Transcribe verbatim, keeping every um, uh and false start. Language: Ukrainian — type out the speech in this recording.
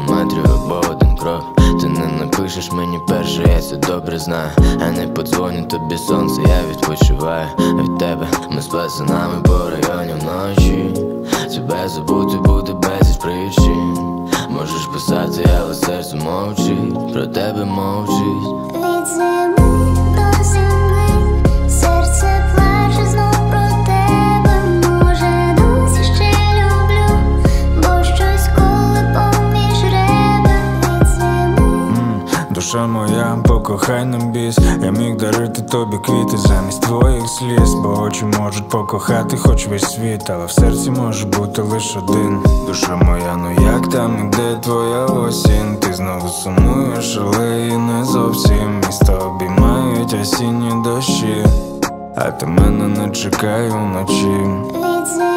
кілометрів або один крок. Ти не напишеш мені перше, я це добре знаю. А не подзвоню тобі сонце, я відпочиваю від тебе. Ми з пацанами по районі вночі. Тебе забути буде безліч причин. Можеш писати, але серце мовчить, про тебе мовчить. Від зими до зими серце плаче знов про тебе. Може, досі ще люблю, бо щось коли поміж ребер. Від зими Душа моя, покохай нам біс. Я міг дарити тобі квіти замість твоїх сліз. Бо очі можуть покохати хоч весь світ, але в серці може бути лише один. Душа моя, ну як там, і де твоя осінь? Ти знову сумуєш, але і не зовсім. Міста обіймають осінні дощі, а ти мене не чекай уночі. від зими